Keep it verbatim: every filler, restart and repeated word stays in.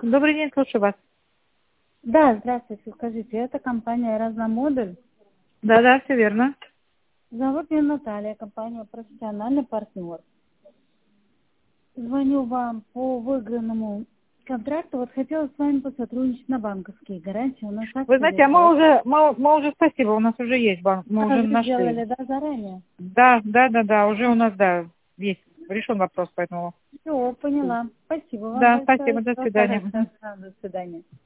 Добрый день, слушаю вас. Да, здравствуйте, скажите, это компания «Разномодуль». Да, да, все верно. Зовут меня Наталья, компания «Профессиональный партнер». Звоню вам по выигранному контракту. Вот хотела с вами посотрудничать на банковские гарантии. У нас Вы акция знаете, а началась. мы уже, мы, мы уже, спасибо, у нас уже есть банк, мы А, уже вы нашли. сделали, да, заранее? Да, да, да, да, уже у нас, да, есть, решен вопрос, поэтому. Все, поняла. Спасибо вам Да, большое. спасибо, до Всего свидания. хорошего. До свидания.